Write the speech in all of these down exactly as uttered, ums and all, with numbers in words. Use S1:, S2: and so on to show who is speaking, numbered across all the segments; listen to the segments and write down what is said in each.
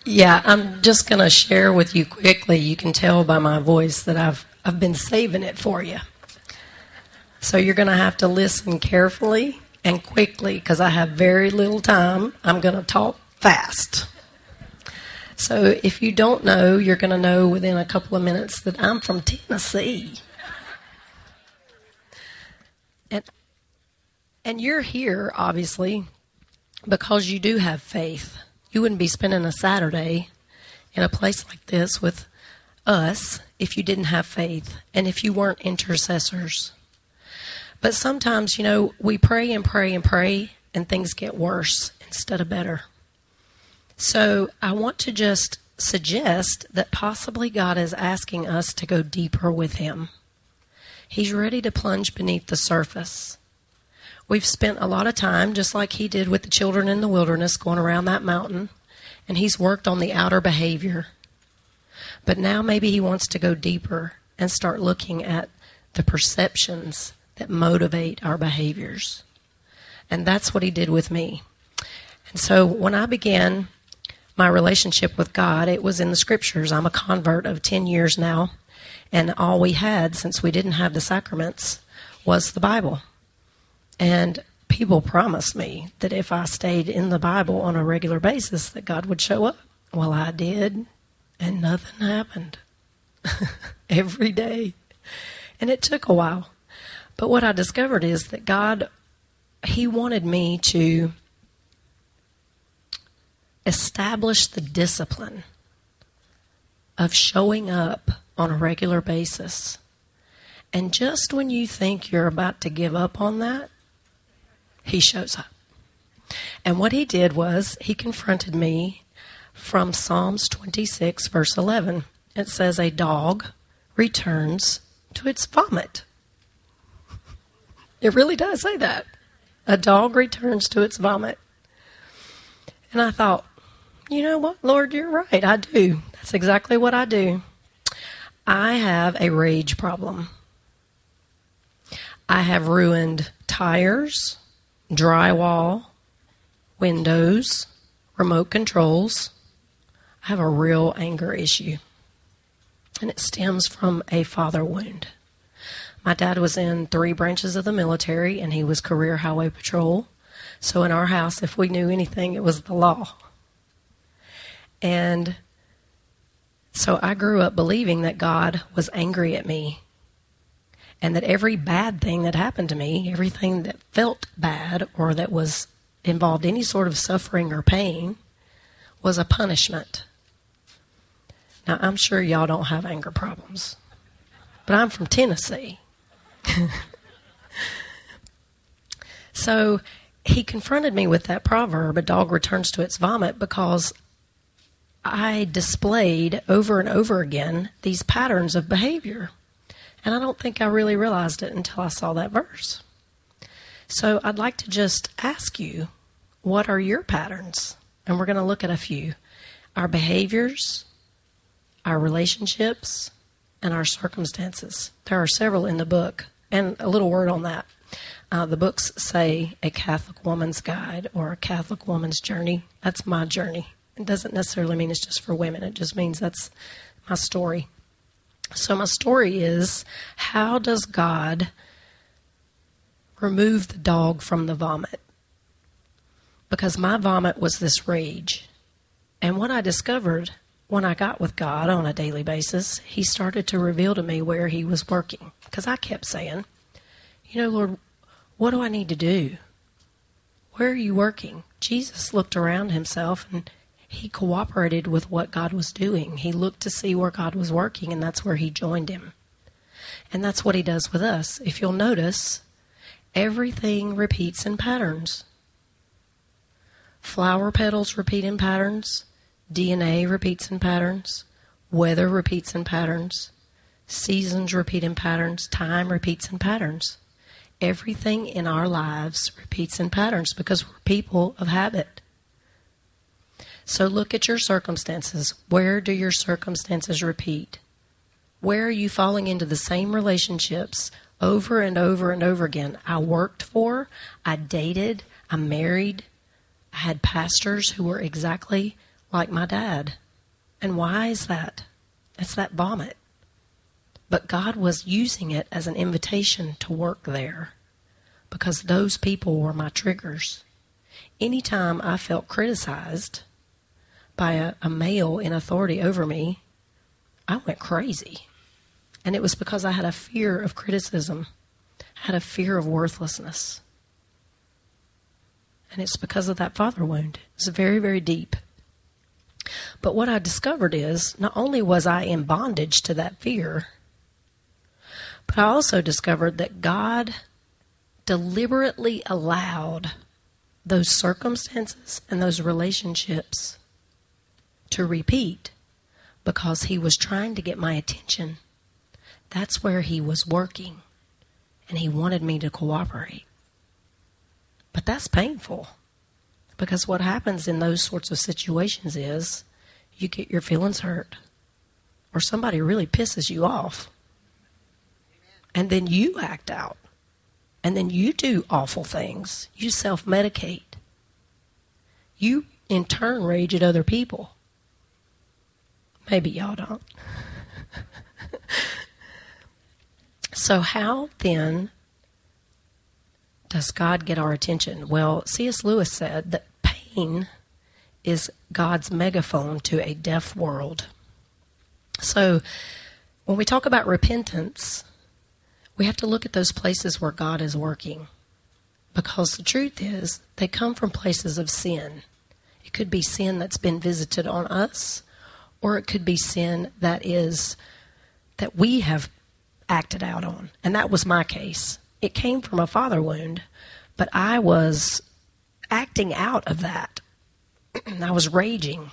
S1: Yeah, I'm just going to share with you quickly. You can tell by my voice that I've I've been saving it for you. So you're going to have to listen carefully and quickly because I have very little time. I'm going to talk fast. So if you don't know, you're going to know within a couple of minutes that I'm from Tennessee. And and you're here, obviously, because you do have faith. You wouldn't be spending a Saturday in a place like this with us if you didn't have faith and if you weren't intercessors. But sometimes, you know, we pray and pray and pray and things get worse instead of better. So I want to just suggest that possibly God is asking us to go deeper with Him. He's ready to plunge beneath the surface. We've spent a lot of time, just like He did with the children in the wilderness, going around that mountain, and He's worked on the outer behavior. But now maybe He wants to go deeper and start looking at the perceptions that motivate our behaviors. And that's what He did with me. And so when I began my relationship with God, it was in the Scriptures. I'm a convert of ten years now, and all we had, since we didn't have the sacraments, was the Bible. And people promised me that if I stayed in the Bible on a regular basis, that God would show up. Well, I did, and nothing happened every day. And it took a while. But what I discovered is that God, He wanted me to establish the discipline of showing up on a regular basis. And just when you think you're about to give up on that, He shows up. And what He did was He confronted me from Psalms twenty-six, verse eleven. It says, a dog returns to its vomit. It really does say that. A dog returns to its vomit. And I thought, you know what, Lord, you're right. I do. That's exactly what I do. I have a rage problem. I have ruined tires, drywall, windows, remote controls. I have a real anger issue. And it stems from a father wound. My dad was in three branches of the military, and he was career highway patrol. So in our house, if we knew anything, it was the law. And so I grew up believing that God was angry at me, and that every bad thing that happened to me, everything that felt bad or that was involved any sort of suffering or pain, was a punishment. Now, I'm sure y'all don't have anger problems, but I'm from Tennessee. So He confronted me with that proverb, a dog returns to its vomit, because I displayed over and over again these patterns of behavior. And I don't think I really realized it until I saw that verse. So I'd like to just ask you, what are your patterns? And we're going to look at a few. Our behaviors, our relationships, and our circumstances. There are several in the book. And a little word on that. Uh, the books say A Catholic Woman's Guide or A Catholic Woman's Journey. That's my journey. It doesn't necessarily mean it's just for women. It just means that's my story. So my story is, how does God remove the dog from the vomit? Because my vomit was this rage. And what I discovered when I got with God on a daily basis, He started to reveal to me where He was working. Because I kept saying, you know, Lord, what do I need to do? Where are you working? Jesus looked around Himself and He cooperated with what God was doing. He looked to see where God was working, and that's where He joined Him. And that's what He does with us. If you'll notice, everything repeats in patterns. Flower petals repeat in patterns. D N A repeats in patterns. Weather repeats in patterns. Seasons repeat in patterns. Time repeats in patterns. Everything in our lives repeats in patterns because we're people of habit. So look at your circumstances. Where do your circumstances repeat? Where are you falling into the same relationships over and over and over again? I worked for, I dated, I married, I had pastors who were exactly like my dad. And why is that? It's that vomit. But God was using it as an invitation to work there, because those people were my triggers. Anytime I felt criticized by a, a male in authority over me, I went crazy. And it was because I had a fear of criticism. I had a fear of worthlessness. And it's because of that father wound. It's very, very deep. But what I discovered is, not only was I in bondage to that fear, but I also discovered that God deliberately allowed those circumstances and those relationships to repeat because he was trying to get my attention. That's where he was working, and he wanted me to cooperate. But that's painful, because what happens in those sorts of situations is you get your feelings hurt, or somebody really pisses you off, and then you act out, and then you do awful things. You self-medicate. You, in turn, rage at other people. Maybe y'all don't. So how, then, does God get our attention? Well, C S Lewis said that pain is God's megaphone to a deaf world. So when we talk about repentance, we have to look at those places where God is working, because the truth is they come from places of sin. It could be sin that's been visited on us, or it could be sin that is that we have acted out on. And that was my case. It came from a father wound, but I was acting out of that. I was raging.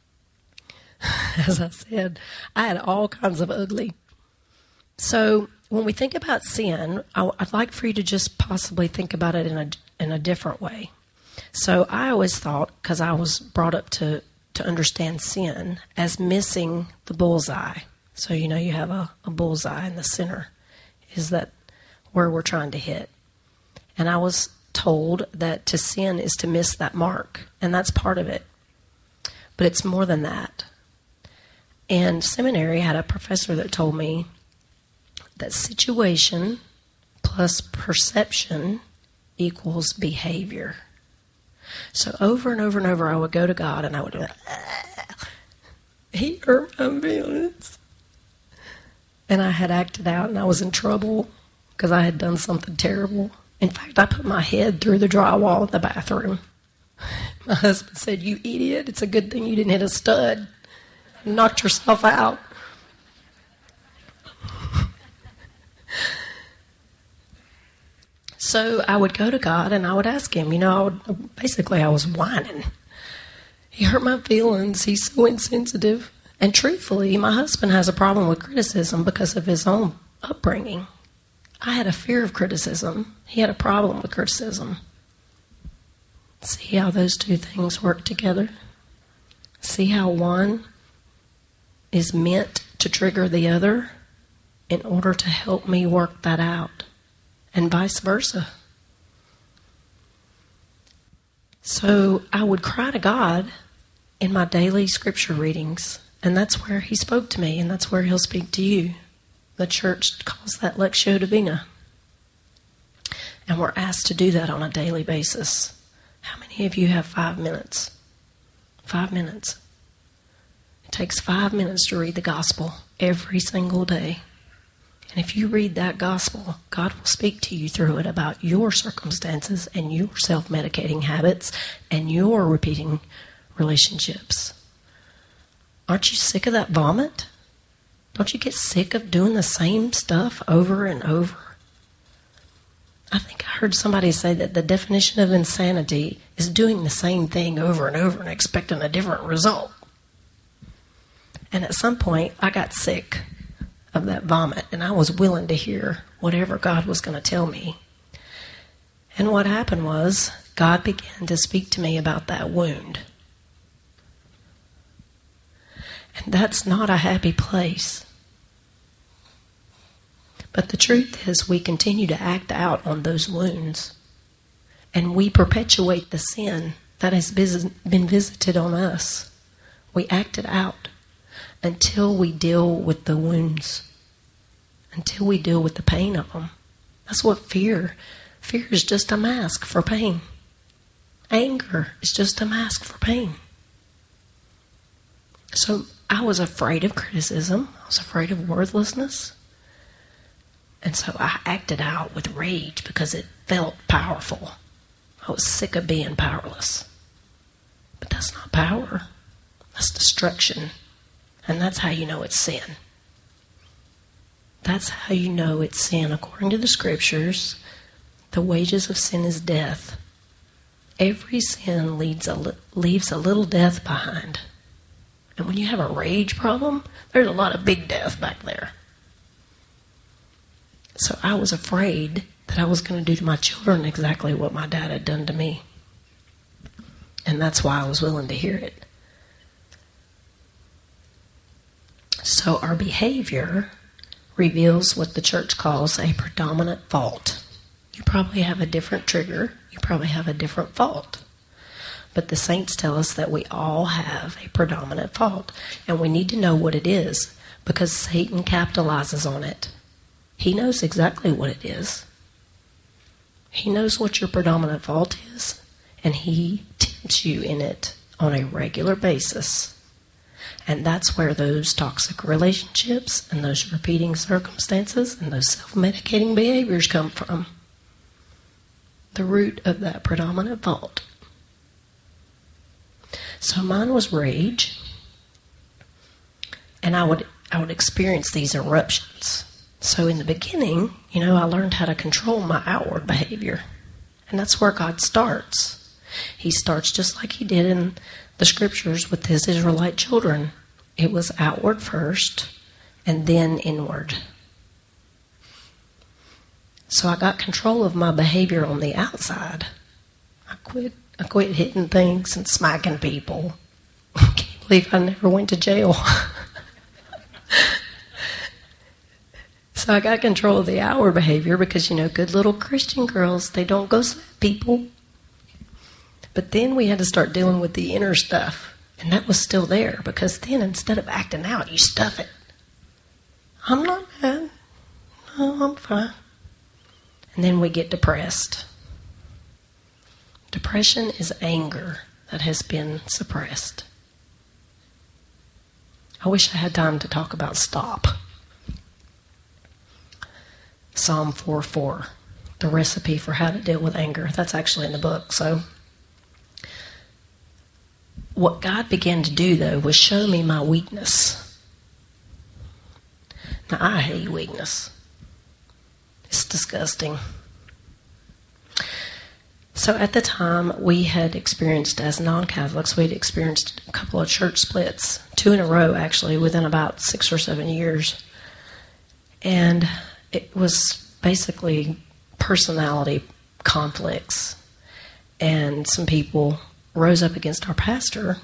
S1: As I said, I had all kinds of ugly. So when we think about sin, I'd like for you to just possibly think about it in a in a different way. So I always thought, because I was brought up to, to understand sin as missing the bullseye. So, you know, you have a, a bullseye in the center. Is that where we're trying to hit? And I was told that to sin is to miss that mark. And that's part of it. But it's more than that. And seminary had a professor that told me that situation plus perception equals behavior. So over and over and over, I would go to God and I would go, ah, he hurt my feelings. And I had acted out and I was in trouble because I had done something terrible. In fact, I put my head through the drywall in the bathroom. My husband said, "You idiot, it's a good thing you didn't hit a stud and knocked yourself out." So I would go to God and I would ask him, you know, I would, basically I was whining. He hurt my feelings. He's so insensitive. And truthfully, my husband has a problem with criticism because of his own upbringing. I had a fear of criticism. He had a problem with criticism. See how those two things work together? See how one is meant to trigger the other in order to help me work that out, and vice versa. So I would cry to God in my daily scripture readings, and that's where he spoke to me, and that's where he'll speak to you. The church calls that Lectio Divina. And we're asked to do that on a daily basis. How many of you have five minutes? Five minutes. It takes five minutes to read the gospel every single day. And if you read that gospel, God will speak to you through it about your circumstances and your self-medicating habits and your repeating relationships. Aren't you sick of that vomit? Don't you get sick of doing the same stuff over and over? I think I heard somebody say that the definition of insanity is doing the same thing over and over and expecting a different result. And at some point, I got sick of that vomit, and I was willing to hear whatever God was going to tell me. And what happened was, God began to speak to me about that wound. And that's not a happy place. But the truth is, we continue to act out on those wounds. And we perpetuate the sin that has been visited on us We act it out until we deal with the wounds, until we deal with the pain of them. That's what fear, fear is just a mask for pain. Anger is just a mask for pain. So I was afraid of criticism. I was afraid of worthlessness. And so I acted out with rage because it felt powerful. I was sick of being powerless. But that's not power. That's destruction. And that's how you know it's sin. That's how you know it's sin. According to the scriptures, the wages of sin is death. Every sin leads a li- leaves a little death behind. And when you have a rage problem, there's a lot of big death back there. So I was afraid that I was going to do to my children exactly what my dad had done to me. And that's why I was willing to hear it. So our behavior reveals what the church calls a predominant fault. You probably have a different trigger. You probably have a different fault. But the saints tell us that we all have a predominant fault. And we need to know what it is because Satan capitalizes on it. He knows exactly what it is. He knows what your predominant fault is, and he tempts you in it on a regular basis. And that's where those toxic relationships and those repeating circumstances and those self-medicating behaviors come from. The root of that predominant fault. So mine was rage, and I would I would experience these eruptions. So in the beginning, you know, I learned how to control my outward behavior. And that's where God starts. He starts just like he did in the scriptures with his Israelite children. It was outward first, and then inward. So I got control of my behavior on the outside. I quit I quit hitting things and smacking people. I can't believe I never went to jail. So I got control of the outward behavior because, you know, good little Christian girls, they don't go slap people. But then we had to start dealing with the inner stuff. And that was still there because then instead of acting out, you stuff it. I'm not mad. No, I'm fine. And then we get depressed. Depression is anger that has been suppressed. I wish I had time to talk about stop. Psalm four four, the recipe for how to deal with anger. That's actually in the book. So what God began to do, though, was show me my weakness. Now, I hate weakness. It's disgusting. So at the time, we had experienced, as non-Catholics, we had experienced a couple of church splits, two in a row, actually, within about six or seven years. And it was basically personality conflicts. And some people rose up against our pastor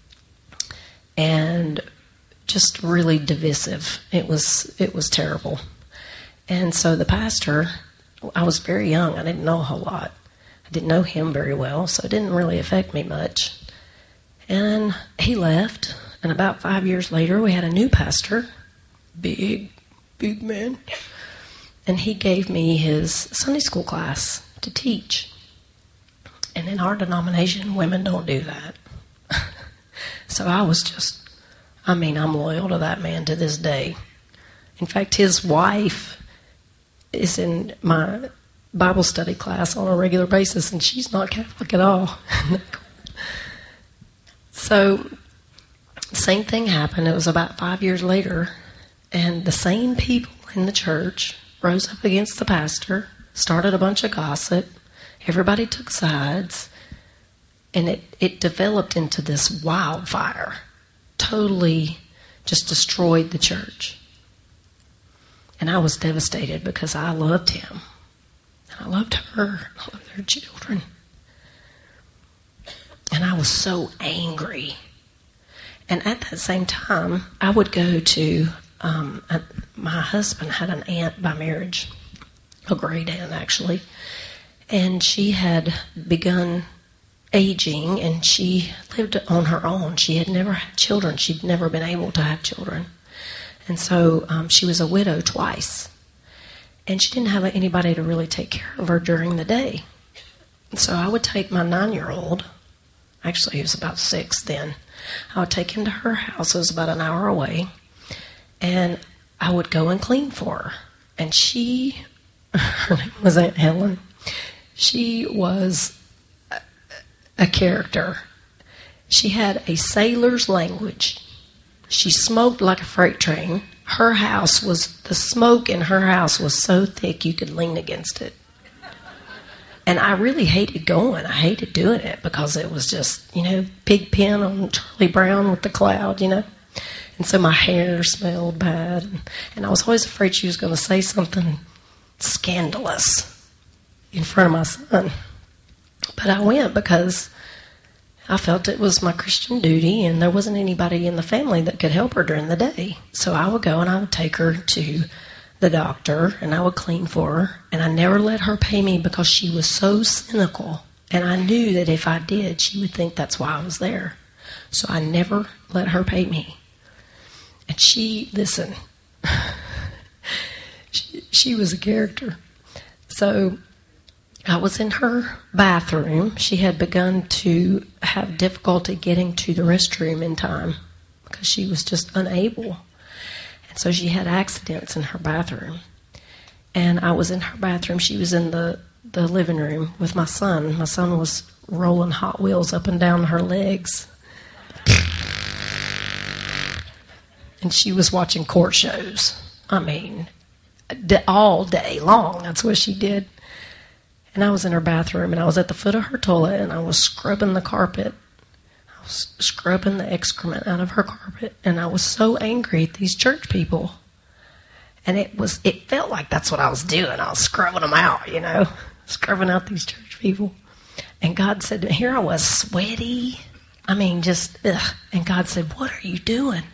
S1: and just really divisive. It was it was terrible. And so the pastor, I was very young. I didn't know a whole lot. I didn't know him very well, so it didn't really affect me much. And he left, and about five years later, we had a new pastor, big, big man, and he gave me his Sunday school class to teach. And in our denomination, women don't do that. So I was just, I mean, I'm loyal to that man to this day. In fact, his wife is in my Bible study class on a regular basis, and she's not Catholic at all. So, same thing happened. It was about five years later, and the same people in the church rose up against the pastor, started a bunch of gossip. Everybody took sides, and it, it developed into this wildfire. Totally just destroyed the church. And I was devastated because I loved him. And I loved her. I loved their children. And I was so angry. And at that same time, I would go to, um, a, my husband had an aunt by marriage, a great aunt actually, and she had begun aging, and she lived on her own. She had never had children. She'd never been able to have children. And so um, she was a widow twice. And she didn't have anybody to really take care of her during the day. And so I would take my nine-year-old, actually he was about six then, I would take him to her house. It was about an hour away. And I would go and clean for her. And she, her name was Aunt Helen, she was a, a character. She had a sailor's language. She smoked like a freight train. Her house was, the smoke in her house was so thick you could lean against it. And I really hated going. I hated doing it because it was just, you know, Pig Pen on Charlie Brown with the cloud, you know. And so my hair smelled bad. And, and I was always afraid she was going to say something scandalous in front of my son. But I went because I felt it was my Christian duty, and there wasn't anybody in the family that could help her during the day. So I would go and I would take her to the doctor, and I would clean for her. And I never let her pay me because she was so cynical. And I knew that if I did, she would think that's why I was there. So I never let her pay me. And she, listen, she, she was a character. So I was in her bathroom. She had begun to have difficulty getting to the restroom in time because she was just unable. And so she had accidents in her bathroom. And I was in her bathroom. She was in the, the living room with my son. My son was rolling Hot Wheels up and down her legs. And she was watching court shows. I mean, all day long. That's what she did. And I was in her bathroom, and I was at the foot of her toilet, and I was scrubbing the carpet. I was scrubbing the excrement out of her carpet, and I was so angry at these church people. And it was, it felt like that's what I was doing. I was scrubbing them out, you know, scrubbing out these church people. And God said, here I was, sweaty. I mean, just, ugh. And God said, what are you doing?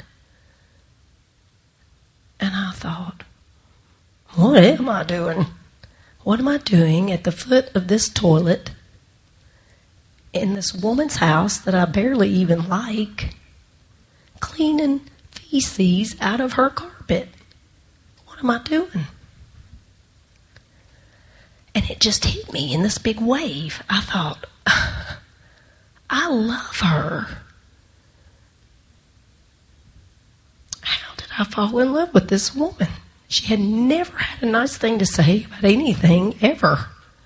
S1: And I thought, what am I doing? What am I doing at the foot of this toilet in this woman's house that I barely even like, cleaning feces out of her carpet? What am I doing? And it just hit me in this big wave. I thought, I love her. How did I fall in love with this woman? She had never had a nice thing to say about anything, ever.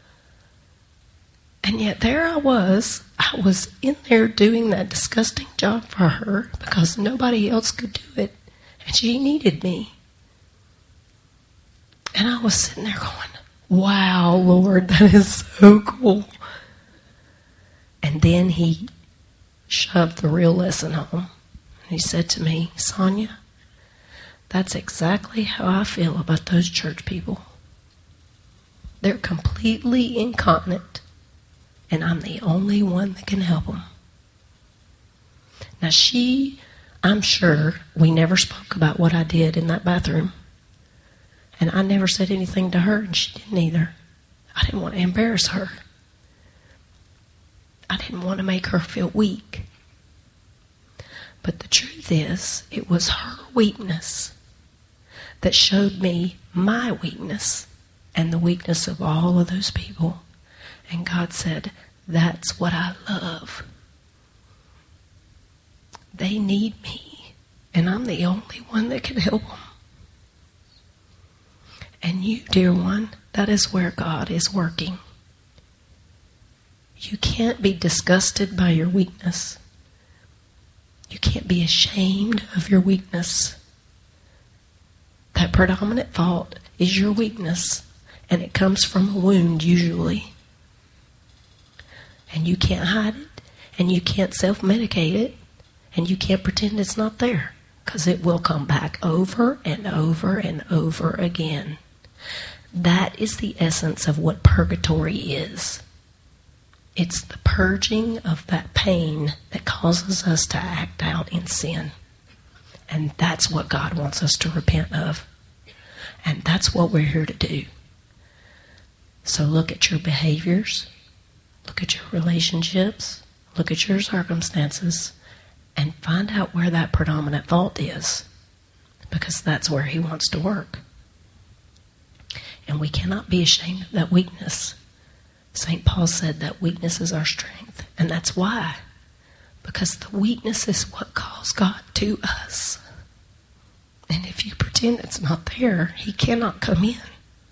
S1: And yet there I was. I was in there doing that disgusting job for her because nobody else could do it. And she needed me. And I was sitting there going, wow, Lord, that is so cool. And then he shoved the real lesson home. And he said to me, Sonia, that's exactly how I feel about those church people. They're completely incontinent, and I'm the only one that can help them. Now she, I'm sure, we never spoke about what I did in that bathroom. And I never said anything to her, and she didn't either. I didn't want to embarrass her. I didn't want to make her feel weak. But the truth is, it was her weakness that showed me my weakness and the weakness of all of those people. And God said, that's what I love. They need me, and I'm the only one that can help them. And you, dear one, that is where God is working. You can't be disgusted by your weakness. You can't be ashamed of your weakness. That predominant fault is your weakness, and it comes from a wound usually. And you can't hide it, and you can't self-medicate it, and you can't pretend it's not there, because it will come back over and over and over again. That is the essence of what purgatory is. It's the purging of that pain that causes us to act out in sin. And that's what God wants us to repent of. And that's what we're here to do. So look at your behaviors. Look at your relationships. look at your circumstances, and find out where that predominant fault is, because that's where he wants to work. And we cannot be ashamed of that weakness. Saint Paul said that weakness is our strength, and that's why. Because the weakness is what calls God to us. And if you pretend it's not there, he cannot come in.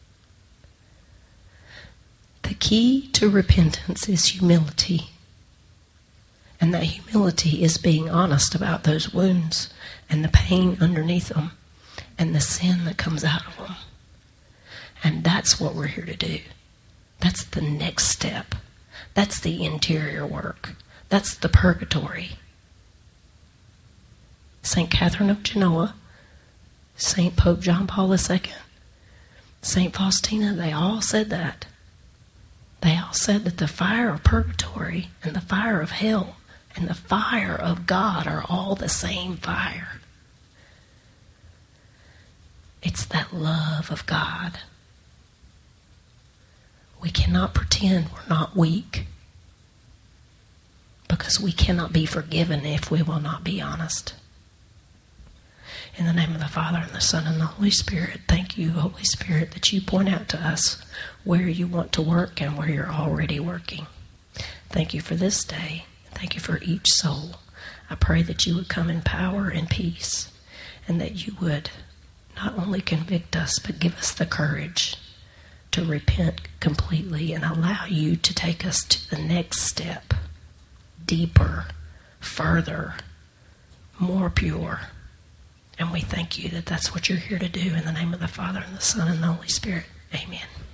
S1: The key to repentance is humility. And that humility is being honest about those wounds and the pain underneath them and the sin that comes out of them. And that's what we're here to do. That's the next step. That's the interior work. That's the purgatory. Saint Catherine of Genoa, Saint Pope John Paul the Second, Saint Faustina, they all said that. They all said that the fire of purgatory and the fire of hell and the fire of God are all the same fire. It's that love of God. We cannot pretend we're not weak, because we cannot be forgiven if we will not be honest. In the name of the Father, and the Son, and the Holy Spirit, thank you, Holy Spirit, that you point out to us where you want to work and where you're already working. Thank you for this day. Thank you for each soul. I pray that you would come in power and peace, and that you would not only convict us, but give us the courage to repent completely and allow you to take us to the next step, deeper, further, more pure. And we thank you that that's what you're here to do. In the name of the Father, and the Son, and the Holy Spirit. Amen.